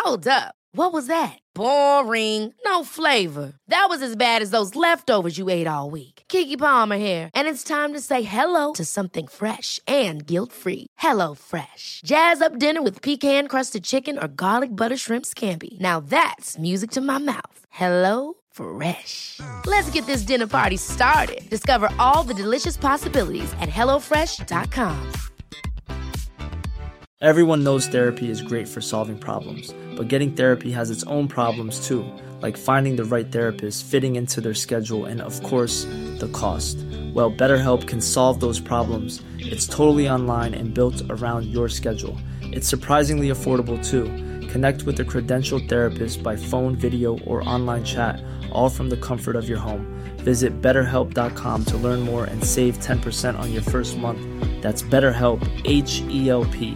Hold up. What was that? Boring. No flavor. That was as bad as those leftovers you ate all week. Keke Palmer here, and it's time to say hello to something fresh and guilt-free. Hello Fresh. Jazz up dinner with pecan-crusted chicken or garlic butter shrimp scampi. Now that's music to my mouth. Hello Fresh. Let's get this dinner party started. Discover all the delicious possibilities at hellofresh.com. Everyone knows therapy is great for solving problems, but getting therapy has its own problems too, like finding the right therapist, fitting into their schedule, and of course, the cost. Well, BetterHelp can solve those problems. It's totally online and built around your schedule. It's surprisingly affordable too. Connect with a credentialed therapist by phone, video, or online chat, all from the comfort of your home. Visit BetterHelp.com to learn more and save 10% on your first month. That's BetterHelp, H-E-L-P.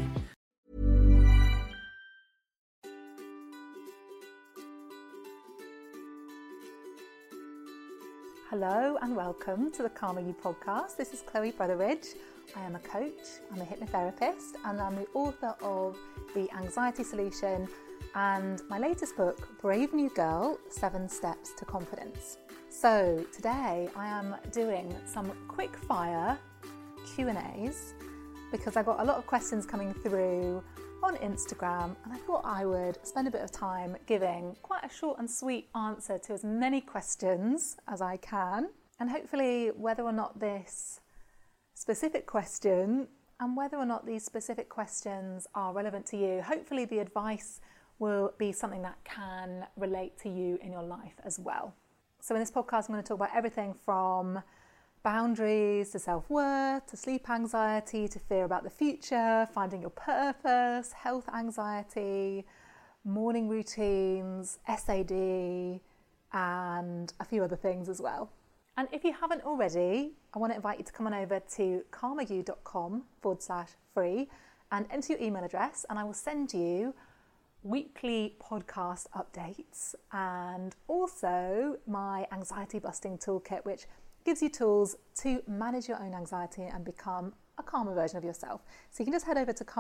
Hello and welcome to the Calmer You podcast. This is Chloe Brotheridge. I am a coach, I'm a hypnotherapist, and I'm the author of The Anxiety Solution and my latest book, Brave New Girl, 7 Steps to Confidence. So today I am doing some quick fire Q&As because I got a lot of questions coming through on Instagram, and I thought I would spend a bit of time giving quite a short and sweet answer to as many questions as I can. And hopefully, whether or not this specific question and whether or not these specific questions are relevant to you, hopefully the advice will be something that can relate to you in your life as well. So in this podcast, I'm going to talk about everything from boundaries to self-worth, to sleep anxiety, to fear about the future, finding your purpose, health anxiety, morning routines, SAD, and a few other things as well. And if you haven't already, I want to invite you to come on over to calmeryou.com/free and enter your email address, and I will send you weekly podcast updates and also my anxiety busting toolkit, which gives you tools to manage your own anxiety and become a calmer version of yourself. So you can just head over to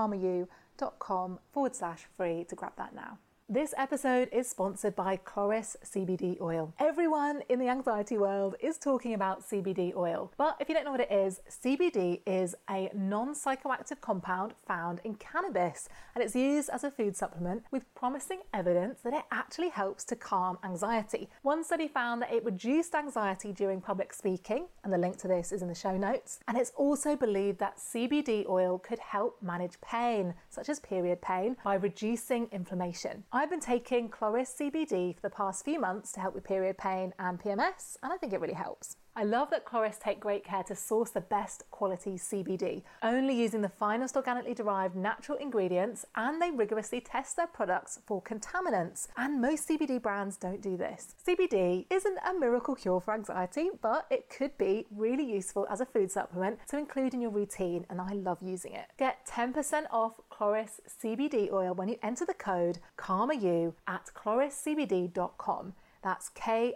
calmeryou.com/free to grab that now. This episode is sponsored by Kloris CBD oil. Everyone in the anxiety world is talking about CBD oil, but if you don't know what it is, CBD is a non-psychoactive compound found in cannabis, and it's used as a food supplement with promising evidence that it actually helps to calm anxiety. One study found that it reduced anxiety during public speaking, and the link to this is in the show notes, and it's also believed that CBD oil could help manage pain, such as period pain, by reducing inflammation. I've been taking Kloris CBD for the past few months to help with period pain and PMS, and I think it really helps. I love that Kloris take great care to source the best quality CBD, only using the finest organically derived natural ingredients, and they rigorously test their products for contaminants, and most CBD brands don't do this. CBD isn't a miracle cure for anxiety, but it could be really useful as a food supplement to include in your routine, and I love using it. Get 10% off Kloris CBD oil when you enter the code CALMERYOU at kloriscbd.com. That's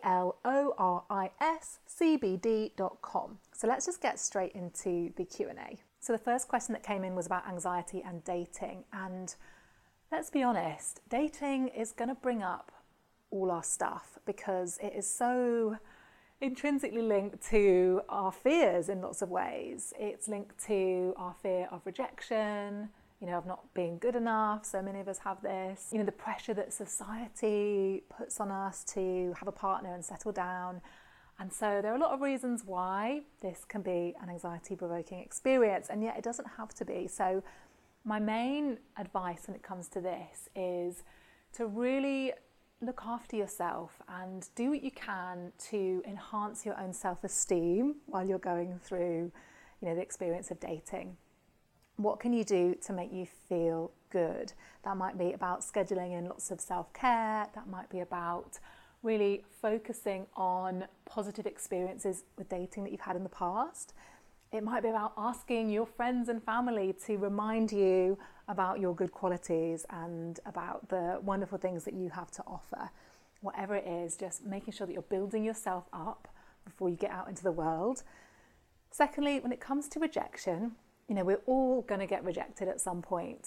KLORISCBD.com. So let's just get straight into the Q&A. So the first question that came in was about anxiety and dating. And let's be honest, dating is going to bring up all our stuff because it is so intrinsically linked to our fears in lots of ways. It's linked to our fear of rejection, of not being good enough. So many of us have this, the pressure that society puts on us to have a partner and settle down. And so there are a lot of reasons why this can be an anxiety-provoking experience, and yet it doesn't have to be. So my main advice when it comes to this is to really look after yourself and do what you can to enhance your own self-esteem while you're going through, the experience of dating. What can you do to make you feel good? That might be about scheduling in lots of self-care. That might be about really focusing on positive experiences with dating that you've had in the past. It might be about asking your friends and family to remind you about your good qualities and about the wonderful things that you have to offer. Whatever it is, just making sure that you're building yourself up before you get out into the world. Secondly, when it comes to rejection, we're all going to get rejected at some point.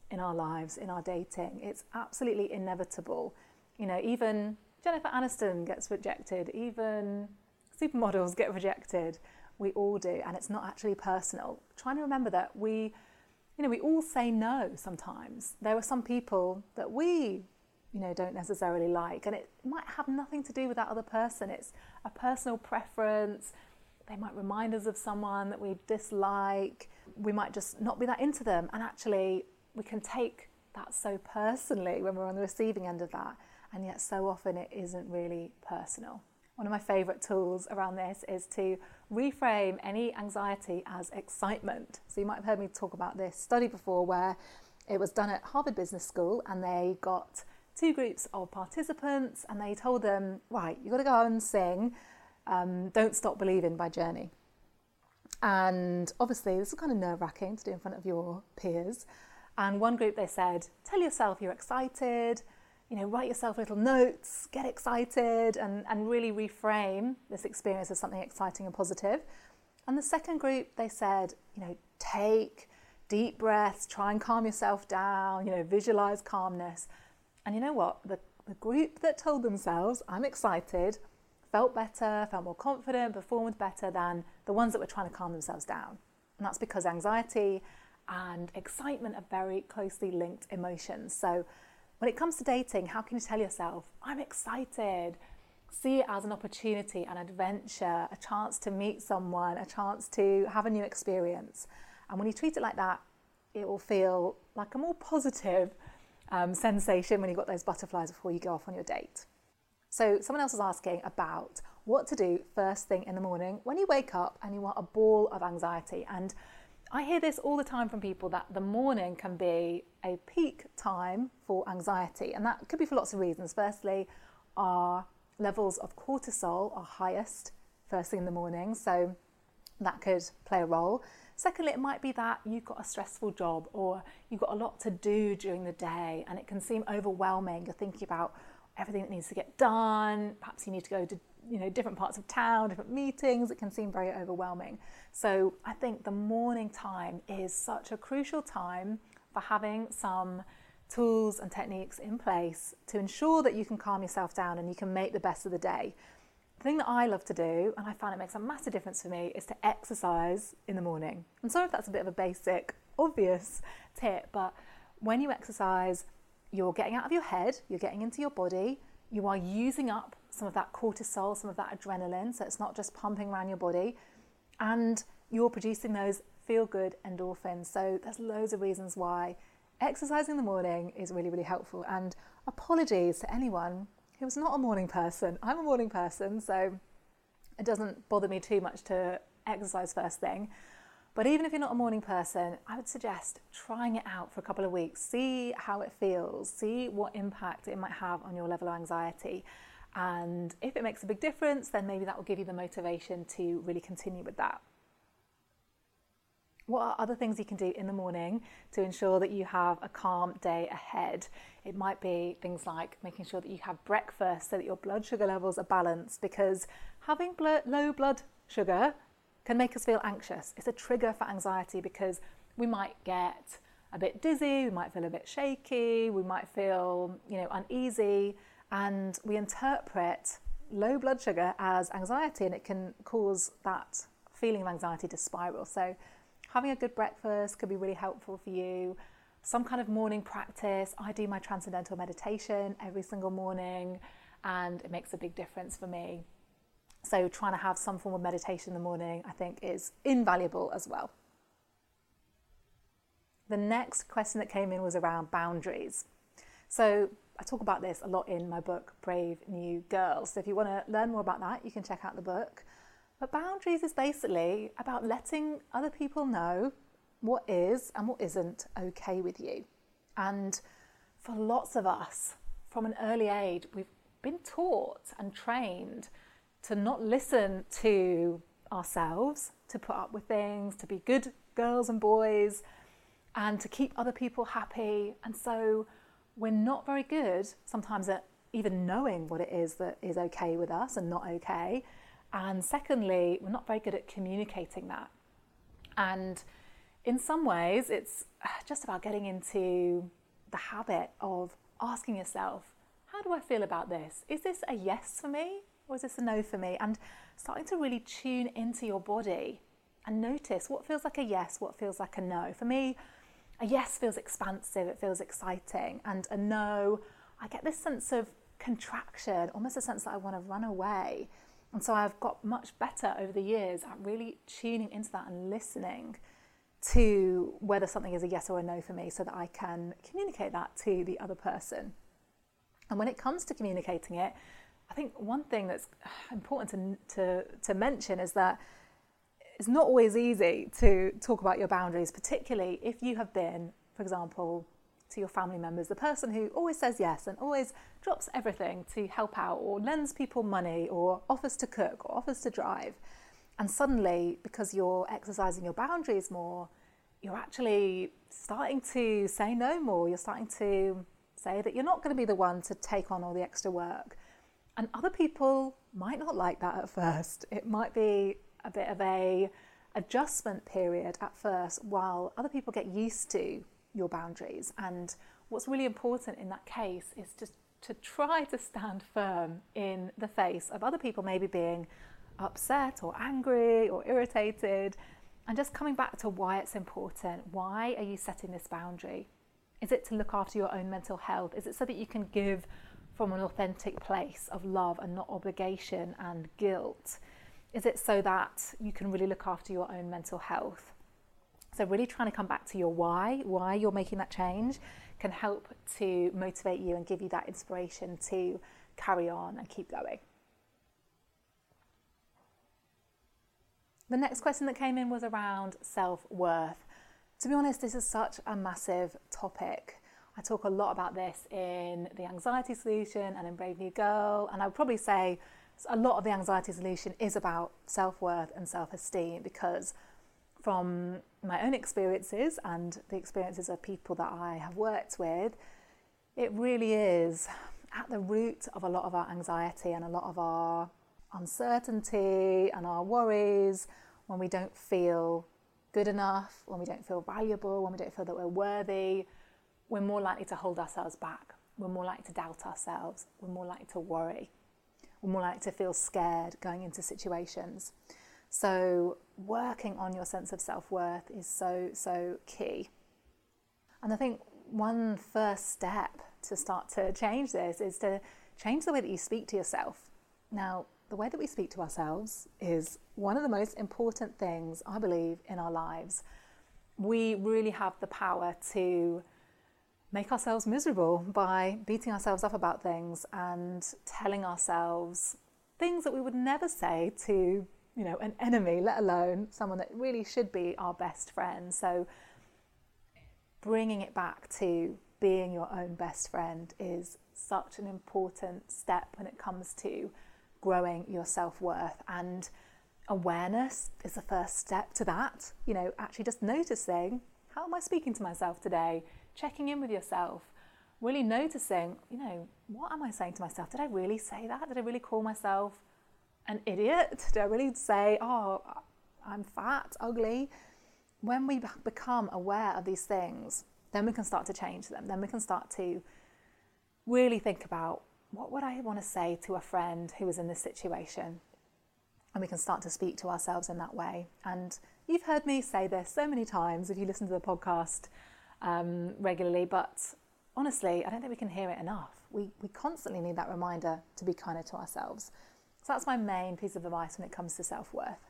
in our lives, in our dating. It's absolutely inevitable. You know, even Jennifer Aniston gets rejected, even supermodels get rejected. We all do, and it's not actually personal. Trying to remember that we all say no sometimes. There are some people that we, don't necessarily like, and it might have nothing to do with that other person. It's a personal preference. They might remind us of someone that we dislike. We might just not be that into them, and actually we can take that so personally when we're on the receiving end of that, and yet so often it isn't really personal. One of my favourite tools around this is to reframe any anxiety as excitement. So you might have heard me talk about this study before where it was done at Harvard Business School, and they got 2 groups of participants and they told them, right, you've got to go out and sing Don't Stop Believing by Journey. And obviously this is kind of nerve-wracking to do in front of your peers. And one group, they said, tell yourself you're excited, write yourself little notes, get excited, and really reframe this experience as something exciting and positive. And the second group, they said, take deep breaths, try and calm yourself down, visualize calmness. And you know what? The group that told themselves, I'm excited, felt better, felt more confident, performed better than the ones that were trying to calm themselves down. And that's because anxiety and excitement are very closely linked emotions. So when it comes to dating, how can you tell yourself, I'm excited? See it as an opportunity, an adventure, a chance to meet someone, a chance to have a new experience. And when you treat it like that, it will feel like a more positive sensation when you've got those butterflies before you go off on your date. So someone else was asking about what to do first thing in the morning when you wake up and you want a ball of anxiety. And I hear this all the time from people that the morning can be a peak time for anxiety, and that could be for lots of reasons. Firstly, our levels of cortisol are highest first thing in the morning, so that could play a role. Secondly, it might be that you've got a stressful job or you've got a lot to do during the day and it can seem overwhelming. You're thinking about everything that needs to get done. Perhaps you need to go to different parts of town, different meetings. It can seem very overwhelming. So I think the morning time is such a crucial time for having some tools and techniques in place to ensure that you can calm yourself down and you can make the best of the day. The thing that I love to do, and I find it makes a massive difference for me, is to exercise in the morning. I'm sorry if that's a bit of a basic, obvious tip, but when you exercise, you're getting out of your head, you're getting into your body, you are using up some of that cortisol, some of that adrenaline, so it's not just pumping around your body, and you're producing those feel-good endorphins. So there's loads of reasons why exercising in the morning is really, really helpful. And apologies to anyone who's not a morning person. I'm a morning person, so it doesn't bother me too much to exercise first thing. But even if you're not a morning person, I would suggest trying it out for a couple of weeks. See how it feels. See what impact it might have on your level of anxiety. And if it makes a big difference, then maybe that will give you the motivation to really continue with that. What are other things you can do in the morning to ensure that you have a calm day ahead? It might be things like making sure that you have breakfast so that your blood sugar levels are balanced, because having low blood sugar can make us feel anxious. It's a trigger for anxiety because we might get a bit dizzy, we might feel a bit shaky, we might feel, uneasy, and we interpret low blood sugar as anxiety, and it can cause that feeling of anxiety to spiral. So having a good breakfast could be really helpful for you. Some kind of morning practice. I do my transcendental meditation every single morning, and it makes a big difference for me. So trying to have some form of meditation in the morning, I think, is invaluable as well. The next question that came in was around boundaries. So I talk about this a lot in my book, Brave New Girl. So if you want to learn more about that, you can check out the book. But boundaries is basically about letting other people know what is and what isn't okay with you. And for lots of us, from an early age, we've been taught and trained to not listen to ourselves, to put up with things, to be good girls and boys, and to keep other people happy. And so we're not very good sometimes at even knowing what it is that is okay with us and not okay. And secondly, we're not very good at communicating that. And in some ways, it's just about getting into the habit of asking yourself, how do I feel about this? Is this a yes for me or is this a no for me? And starting to really tune into your body and notice what feels like a yes, what feels like a no. For me, a yes feels expansive, it feels exciting, and a no, I get this sense of contraction, almost a sense that I want to run away. And so I've got much better over the years at really tuning into that and listening to whether something is a yes or a no for me so that I can communicate that to the other person. And when it comes to communicating it, I think one thing that's important to mention is that it's not always easy to talk about your boundaries, particularly if you have been, for example, to your family members, the person who always says yes and always drops everything to help out or lends people money or offers to cook or offers to drive. And suddenly, because you're exercising your boundaries more, you're actually starting to say no more. You're starting to say that you're not going to be the one to take on all the extra work. And other people might not like that at first. It might be a bit of a adjustment period at first while other people get used to your boundaries. And what's really important in that case is just to try to stand firm in the face of other people maybe being upset or angry or irritated, and just coming back to why it's important. Why are you setting this boundary? Is it to look after your own mental health? Is it so that you can give from an authentic place of love and not obligation and guilt? Is it so that you can really look after your own mental health? So really trying to come back to your why you're making that change can help to motivate you and give you that inspiration to carry on and keep going. The next question that came in was around self-worth. To be honest, this is such a massive topic. I talk a lot about this in the Anxiety Solution and in Brave New Girl, and I would probably say a lot of the Anxiety Solution is about self-worth and self-esteem, because from my own experiences and the experiences of people that I have worked with, it really is at the root of a lot of our anxiety and a lot of our uncertainty and our worries. When we don't feel good enough, when we don't feel valuable, when we don't feel that we're worthy, we're more likely to hold ourselves back. We're more likely to doubt ourselves. We're more likely to worry. We're more likely to feel scared going into situations. So working on your sense of self-worth is so key. And I think one first step to start to change this is to change the way that you speak to yourself. Now, the way that we speak to ourselves is one of the most important things, I believe, in our lives. We really have the power to make ourselves miserable by beating ourselves up about things and telling ourselves things that we would never say to, an enemy, let alone someone that really should be our best friend. So bringing it back to being your own best friend is such an important step when it comes to growing your self-worth, and awareness is the first step to that. Actually just noticing, how am I speaking to myself today? Checking in with yourself, really noticing, what am I saying to myself? Did I really say that? Did I really call myself an idiot? Did I really say, oh, I'm fat, ugly? When we become aware of these things, then we can start to change them. Then we can start to really think about, what would I want to say to a friend who is in this situation? And we can start to speak to ourselves in that way. And you've heard me say this so many times if you listen to the podcast regularly, but honestly, I don't think we can hear it enough. We constantly need that reminder to be kinder to ourselves. So that's my main piece of advice when it comes to self-worth.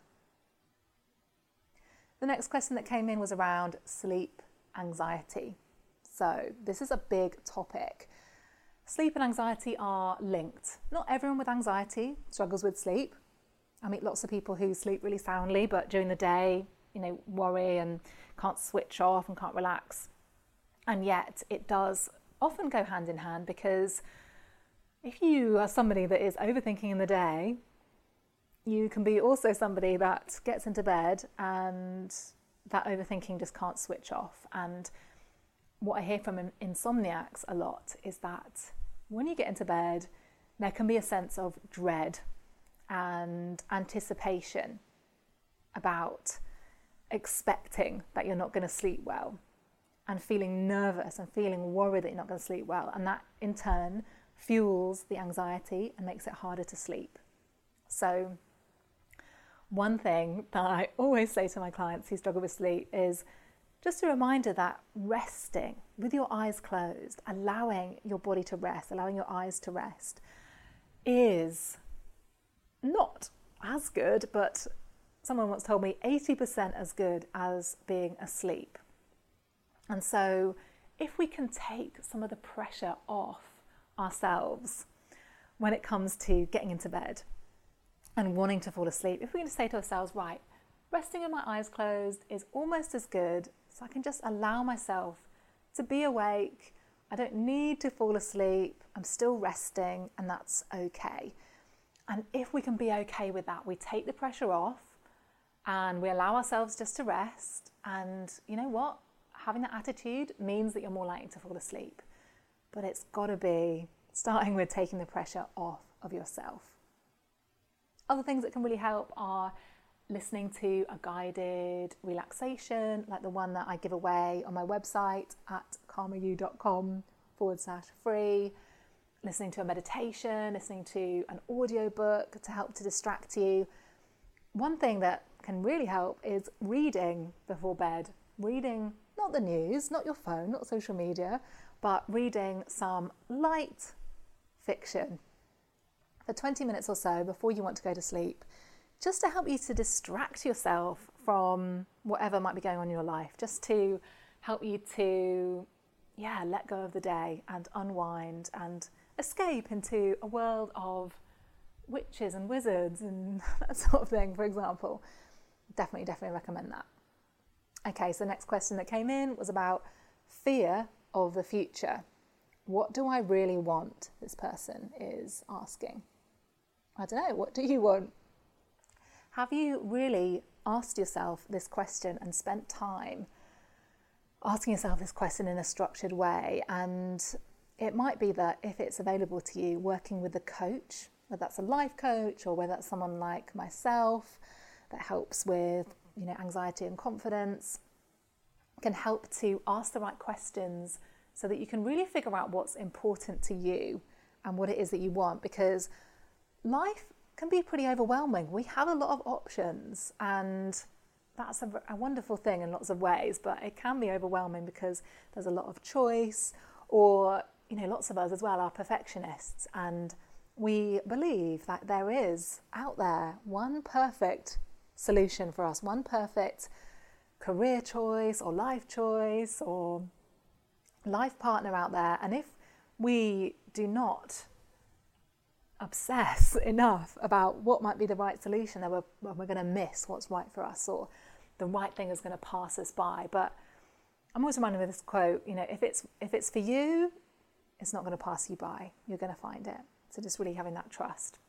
The next question that came in was around sleep anxiety. So this is a big topic. Sleep and anxiety are linked. Not everyone with anxiety struggles with sleep. I meet lots of people who sleep really soundly, but during the day, worry and can't switch off and can't relax. And yet it does often go hand in hand, because if you are somebody that is overthinking in the day, you can be also somebody that gets into bed and that overthinking just can't switch off. And what I hear from insomniacs a lot is that when you get into bed, there can be a sense of dread and anticipation about expecting that you're not going to sleep well and feeling nervous and feeling worried that you're not going to sleep well. And that in turn fuels the anxiety and makes it harder to sleep. So one thing that I always say to my clients who struggle with sleep is just a reminder that resting with your eyes closed, allowing your body to rest, allowing your eyes to rest, is not as good, but someone once told me 80% as good as being asleep. And so if we can take some of the pressure off ourselves when it comes to getting into bed and wanting to fall asleep, if we can just say to ourselves, right, resting with my eyes closed is almost as good, so I can just allow myself to be awake. I don't need to fall asleep. I'm still resting, and that's okay. And if we can be okay with that, we take the pressure off and we allow ourselves just to rest. And you know what? Having that attitude means that you're more likely to fall asleep. But it's got to be starting with taking the pressure off of yourself. Other things that can really help are listening to a guided relaxation, like the one that I give away on my website at calmeryou.com/free, listening to a meditation, listening to an audiobook to help to distract you. One thing that can really help is reading before bed. Reading, not the news, not your phone, not social media, but reading some light fiction for 20 minutes or so before you want to go to sleep, just to help you to distract yourself from whatever might be going on in your life, just to help you to, let go of the day and unwind and escape into a world of witches and wizards and that sort of thing, for example. Definitely recommend that. Okay, so the next question that came in was about fear of the future. What do I really want? This person is asking. I don't know, what do you want? Have you really asked yourself this question and spent time asking yourself this question in a structured way? And it might be that if it's available to you, working with a coach, whether that's a life coach or whether that's someone like myself that helps with, anxiety and confidence, can help to ask the right questions so that you can really figure out what's important to you and what it is that you want, because life can be pretty overwhelming. We have a lot of options, and that's a wonderful thing in lots of ways, but it can be overwhelming because there's a lot of choice, or lots of us as well are perfectionists, and we believe that there is out there one perfect solution for us, one perfect career choice or life choice or life partner out there. And if we do not obsess enough about what might be the right solution, then we're going to miss what's right for us, or the right thing is going to pass us by. But I'm always reminded of this quote, if it's for you, it's not going to pass you by. You're going to find it. So just really having that trust.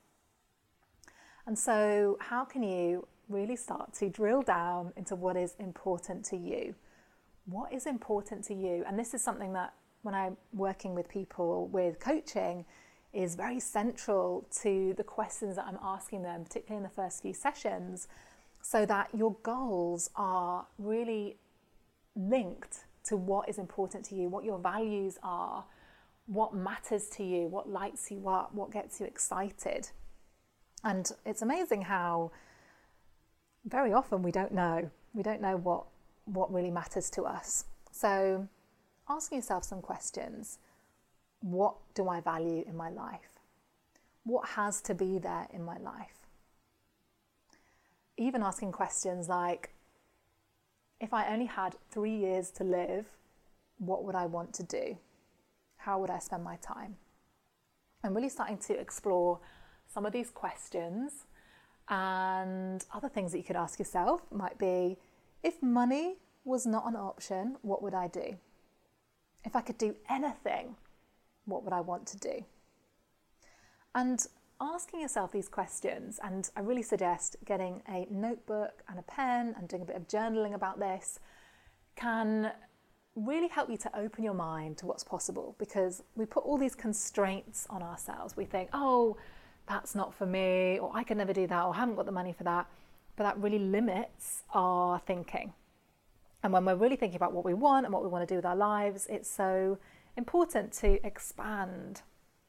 And so how can you really start to drill down into what is important to you? What is important to you? And this is something that when I'm working with people with coaching is very central to the questions that I'm asking them, particularly in the first few sessions, so that your goals are really linked to what is important to you, what your values are, what matters to you, what lights you up, what gets you excited. And it's amazing how very often we don't know what really matters to us. So asking yourself some questions. What do I value in my life? What has to be there in my life? Even asking questions like, if I only had 3 years to live, what would I want to do? How would I spend my time? I'm really starting to explore some of these questions, and other things that you could ask yourself might be, if money was not an option, what would I do? If I could do anything, what would I want to do? And asking yourself these questions, and I really suggest getting a notebook and a pen and doing a bit of journaling about this, can really help you to open your mind to what's possible, because we put all these constraints on ourselves. We think, oh, that's not for me, or I could never do that, or I haven't got the money for that. But that really limits our thinking. And when we're really thinking about what we want and what we want to do with our lives, it's so important to expand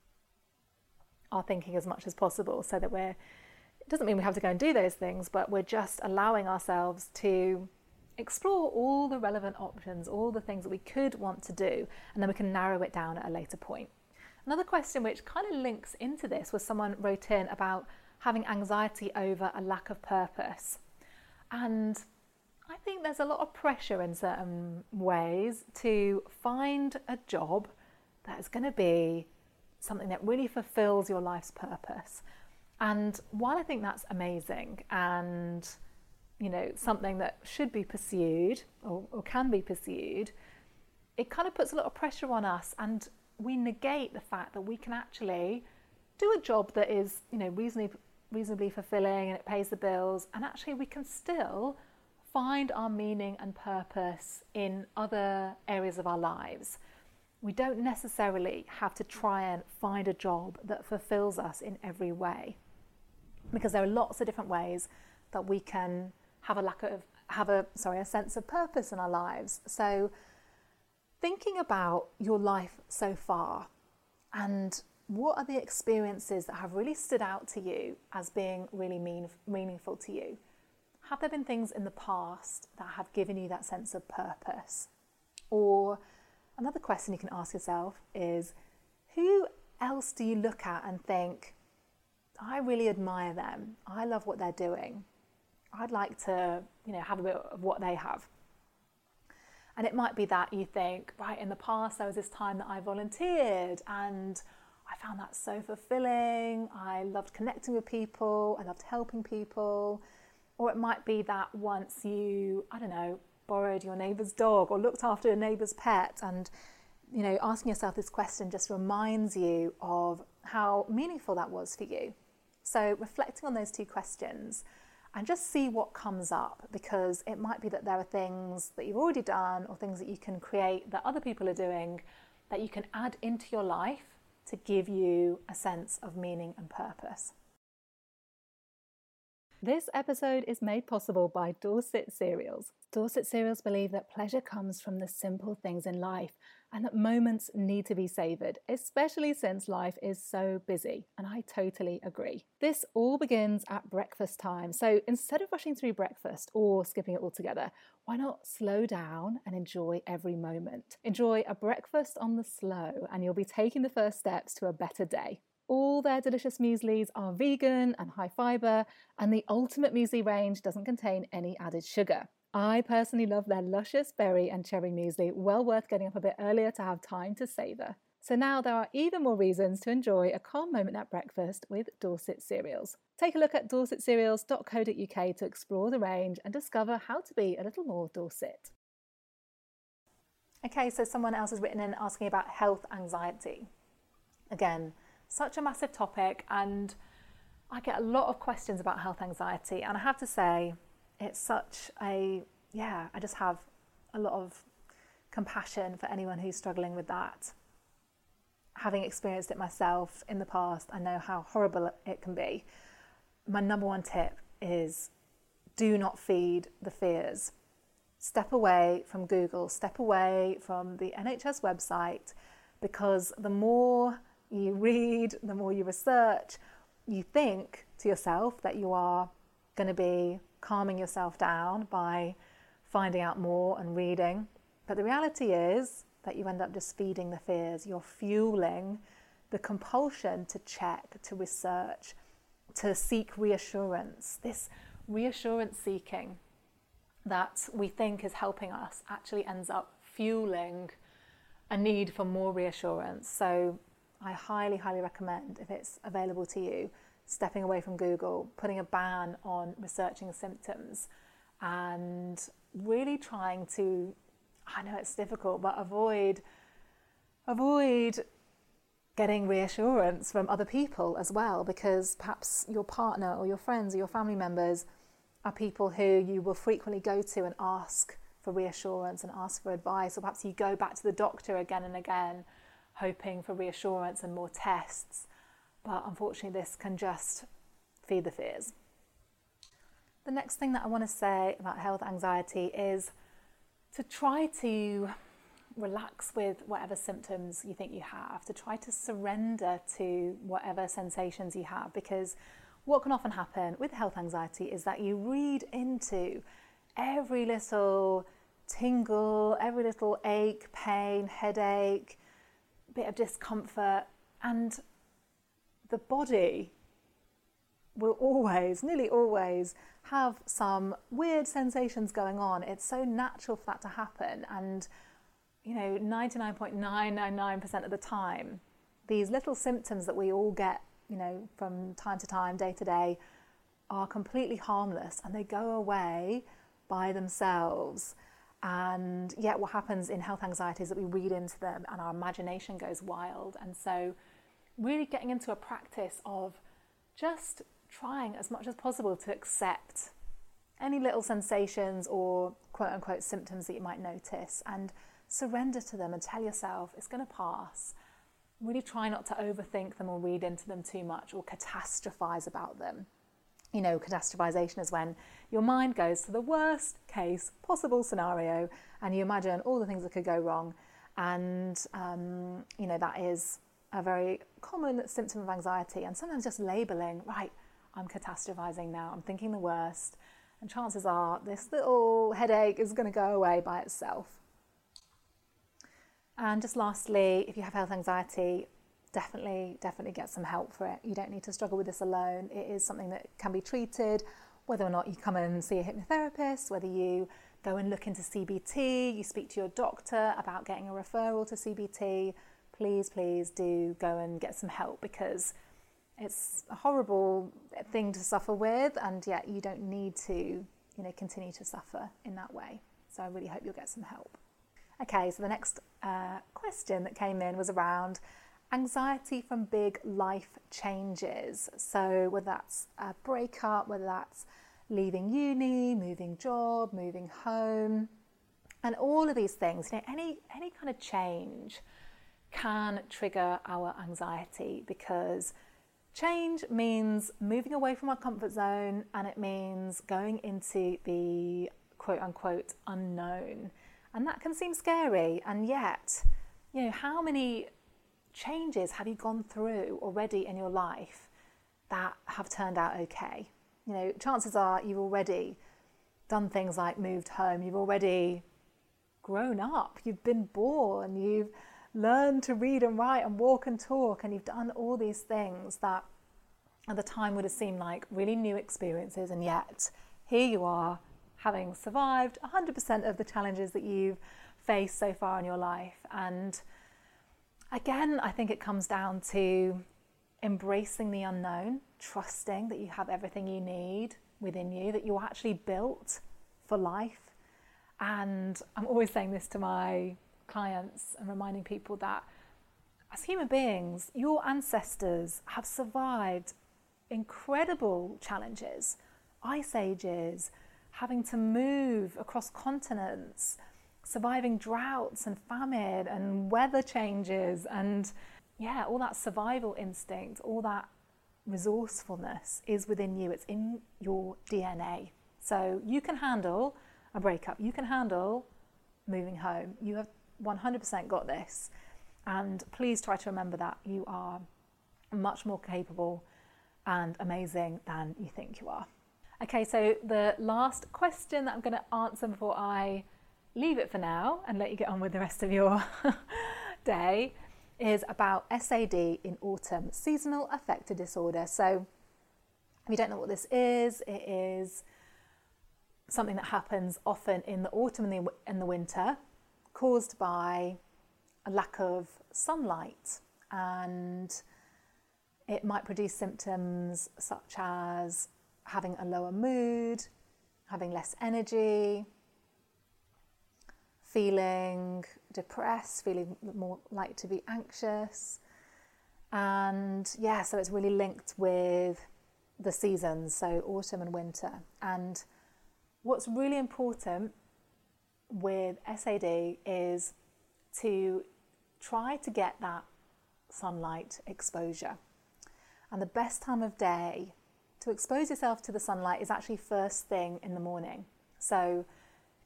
our thinking as much as possible so that it doesn't mean we have to go and do those things, but we're just allowing ourselves to explore all the relevant options, all the things that we could want to do, and then we can narrow it down at a later point. Another question which kind of links into this was someone wrote in about having anxiety over a lack of purpose. And I think there's a lot of pressure in certain ways to find a job that is going to be something that really fulfills your life's purpose. And while I think that's amazing and, something that should be pursued or can be pursued, it kind of puts a lot of pressure on us, and we negate the fact that we can actually do a job that is, reasonably fulfilling and it pays the bills, and actually we can still find our meaning and purpose in other areas of our lives. We don't necessarily have to try and find a job that fulfills us in every way, because there are lots of different ways that we can have a sense of purpose in our lives. So thinking about your life so far, and what are the experiences that have really stood out to you as being really meaningful to you? Have there been things in the past that have given you that sense of purpose? Or another question you can ask yourself is, who else do you look at and think, I really admire them, I love what they're doing, I'd like to, have a bit of what they have? And it might be that you think, right, in the past there was this time that I volunteered and I found that so fulfilling, I loved connecting with people, I loved helping people. Or it might be that once you, borrowed your neighbour's dog or looked after a neighbour's pet, and, asking yourself this question just reminds you of how meaningful that was for you. So reflecting on those two questions and just see what comes up, because it might be that there are things that you've already done or things that you can create that other people are doing that you can add into your life to give you a sense of meaning and purpose. This episode is made possible by Dorset Cereals. Dorset Cereals believe that pleasure comes from the simple things in life and that moments need to be savoured, especially since life is so busy, and I totally agree. This all begins at breakfast time, so instead of rushing through breakfast or skipping it altogether, why not slow down and enjoy every moment? Enjoy a breakfast on the slow and you'll be taking the first steps to a better day. All their delicious mueslis are vegan and high fibre, and the Ultimate Muesli range doesn't contain any added sugar. I personally love their luscious berry and cherry muesli, well worth getting up a bit earlier to have time to savour. So now there are even more reasons to enjoy a calm moment at breakfast with Dorset Cereals. Take a look at dorsetcereals.co.uk to explore the range and discover how to be a little more Dorset. Okay, so someone else has written in asking about health anxiety. Again, such a massive topic, and I get a lot of questions about health anxiety, and I have to say it's I just have a lot of compassion for anyone who's struggling with that. Having experienced it myself in the past, I know how horrible it can be. My number one tip is do not feed the fears. Step away from Google, step away from the NHS website, because the more you read, the more you research, you think to yourself that you are going to be calming yourself down by finding out more and reading. But the reality is that you end up just feeding the fears. You're fueling the compulsion to check, to research, to seek reassurance. This reassurance seeking that we think is helping us actually ends up fueling a need for more reassurance. So I highly, highly recommend, if it's available to you, stepping away from Google, putting a ban on researching symptoms, and really trying to, I know it's difficult, but avoid getting reassurance from other people as well, because perhaps your partner or your friends or your family members are people who you will frequently go to and ask for reassurance and ask for advice, or perhaps you go back to the doctor again and again hoping for reassurance and more tests. But unfortunately, this can just feed the fears. The next thing that I want to say about health anxiety is to try to relax with whatever symptoms you think you have, to try to surrender to whatever sensations you have, because what can often happen with health anxiety is that you read into every little tingle, every little ache, pain, headache, bit of discomfort, and the body will always, nearly always, have some weird sensations going on. It's so natural for that to happen, and 99.999% of the time, these little symptoms that we all get, from time to time, day to day, are completely harmless and they go away by themselves. And yet what happens in health anxiety is that we read into them and our imagination goes wild. And so really getting into a practice of just trying as much as possible to accept any little sensations or quote unquote symptoms that you might notice and surrender to them and tell yourself it's going to pass. Really try not to overthink them or read into them too much or catastrophize about them. Catastrophization is when your mind goes to the worst case possible scenario and you imagine all the things that could go wrong. And, that is a very common symptom of anxiety. And sometimes just labeling, right, I'm catastrophizing now, I'm thinking the worst. And chances are this little headache is going to go away by itself. And just lastly, if you have health anxiety, definitely get some help for it. You don't need to struggle with this alone. It is something that can be treated, whether or not you come and see a hypnotherapist, whether you go and look into CBT, you speak to your doctor about getting a referral to CBT. Please do go and get some help, because it's a horrible thing to suffer with, and yet you don't need to, continue to suffer in that way. So I really hope you'll get some help. Okay, so the next question that came in was around anxiety from big life changes. So whether that's a breakup, whether that's leaving uni, moving job, moving home, and all of these things, any kind of change can trigger our anxiety, because change means moving away from our comfort zone, and it means going into the quote unquote unknown. And that can seem scary, and yet, how many changes have you gone through already in your life that have turned out okay? Chances are you've already done things like moved home, you've already grown up, you've been born, you've learned to read and write and walk and talk, and you've done all these things that at the time would have seemed like really new experiences, and yet here you are, having survived 100% of the challenges that you've faced so far in your life. And again, I think it comes down to embracing the unknown, trusting that you have everything you need within you, that you're actually built for life. And I'm always saying this to my clients and reminding people that as human beings, your ancestors have survived incredible challenges, ice ages, having to move across continents, surviving droughts and famine and weather changes, and all that survival instinct, all that resourcefulness is within you. It's in your DNA. So you can handle a breakup, you can handle moving home. You have 100% got this. And please try to remember that you are much more capable and amazing than you think you are. Okay, so the last question that I'm going to answer before I leave it for now and let you get on with the rest of your day is about SAD in autumn, seasonal affective disorder. So if you don't know what this is, it is something that happens often in the autumn and the winter, caused by a lack of sunlight, and it might produce symptoms such as having a lower mood, having less energy, feeling depressed, feeling more likely to be anxious. And so it's really linked with the seasons, so autumn and winter. And what's really important with SAD is to try to get that sunlight exposure. And the best time of day to expose yourself to the sunlight is actually first thing in the morning. So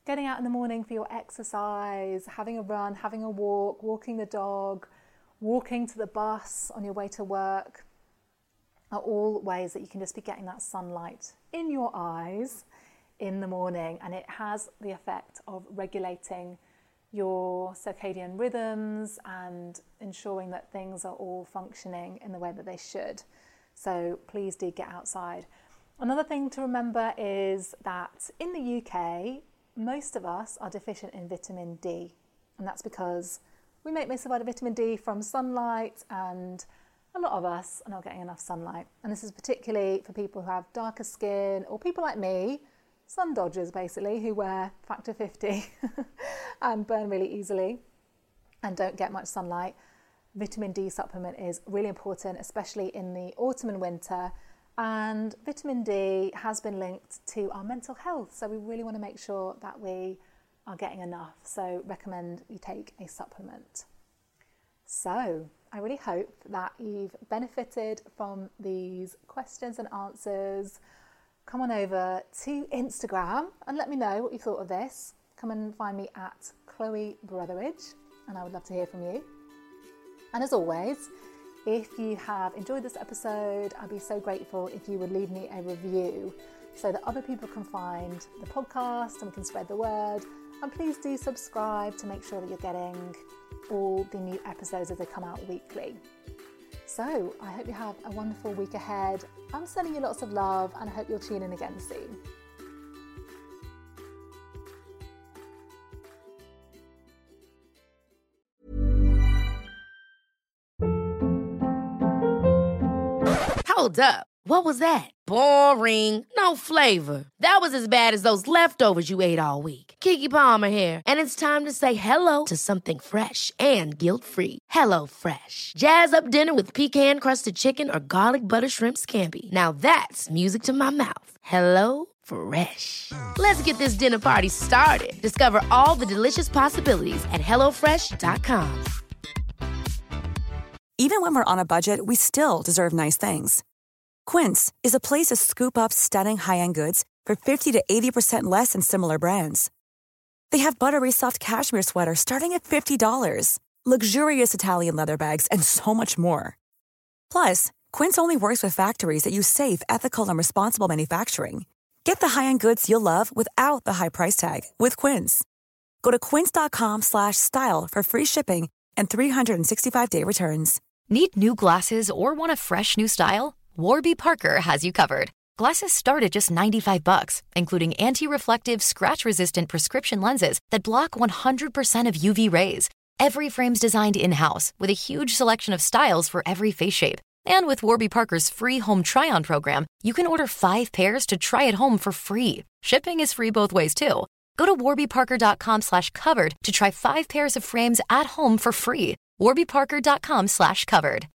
getting out in the morning for your exercise, having a run, having a walk, walking the dog, walking to the bus on your way to work are all ways that you can just be getting that sunlight in your eyes in the morning, and it has the effect of regulating your circadian rhythms and ensuring that things are all functioning in the way that they should. So please do get outside. Another thing to remember is that in the UK, most of us are deficient in vitamin D, and that's because we make most of our vitamin D from sunlight, and a lot of us are not getting enough sunlight. And this is particularly for people who have darker skin or people like me, sun dodgers basically, who wear factor 50 and burn really easily and don't get much sunlight. Vitamin D supplement is really important, especially in the autumn and winter. And vitamin D has been linked to our mental health, so we really want to make sure that we are getting enough. So recommend you take a supplement. So I really hope that you've benefited from these questions and answers. Come on over to Instagram and let me know what you thought of this. Come and find me at Chloe Brotheridge, and I would love to hear from you. And as always, if you have enjoyed this episode, I'd be so grateful if you would leave me a review so that other people can find the podcast and we can spread the word. And please do subscribe to make sure that you're getting all the new episodes as they come out weekly. So I hope you have a wonderful week ahead. I'm sending you lots of love, and I hope you'll tune in again soon. Hold up. What was that? Boring. No flavor. That was as bad as those leftovers you ate all week. Keke Palmer here, and it's time to say hello to something fresh and guilt-free. Hello Fresh. Jazz up dinner with pecan-crusted chicken or garlic butter shrimp scampi. Now that's music to my mouth. Hello Fresh. Let's get this dinner party started. Discover all the delicious possibilities at hellofresh.com. Even when we're on a budget, we still deserve nice things. Quince is a place to scoop up stunning high-end goods for 50 to 80% less than similar brands. They have buttery soft cashmere sweaters starting at $50, luxurious Italian leather bags, and so much more. Plus, Quince only works with factories that use safe, ethical, and responsible manufacturing. Get the high-end goods you'll love without the high price tag with Quince. Go to quince.com/style for free shipping and 365-day returns. Need new glasses or want a fresh new style? Warby Parker has you covered. Glasses start at just $95, including anti-reflective, scratch-resistant prescription lenses that block 100% of UV rays. Every frame's designed in-house with a huge selection of styles for every face shape. And with Warby Parker's free home try-on program, you can order 5 pairs to try at home for free. Shipping is free both ways, too. Go to warbyparker.com/covered to try 5 pairs of frames at home for free. warbyparker.com/covered.